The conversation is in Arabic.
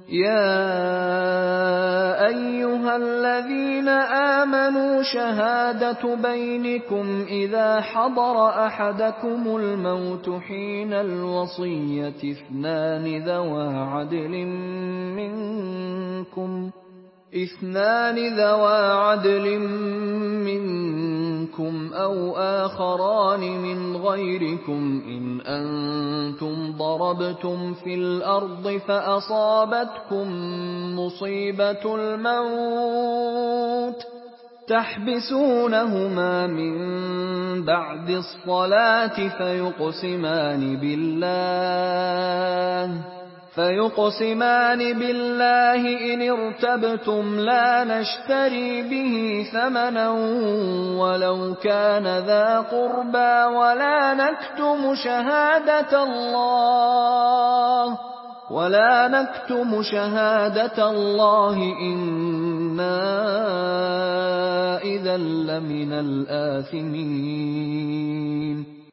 يَا أَيُّهَا الَّذِينَ آمَنُوا شَهَادَةُ بَيْنِكُمْ إِذَا حَضَرَ أَحَدَكُمُ الْمَوْتُ حِينَ الْوَصِيَّةِ اثْنَانِ ذَوَا عَدْلٍ مِّنكُمْ أَوْ آخَرَانِ مِنْ غَيْرِكُمْ إِنْ أَنتُمْ ضَرَبْتُمْ فِي الْأَرْضِ فَأَصَابَتْكُم مُّصِيبَةُ الْمَوْتِ تَحْبِسُونَهُمَا مِن بَعْدِ الصَّلَاةِ فيقسمان بالله إن ارتبتم لا نشتري به ثمنا ولو كان ذا قربى ولا نكتم شهادة الله إنا إذا لمن الآثمين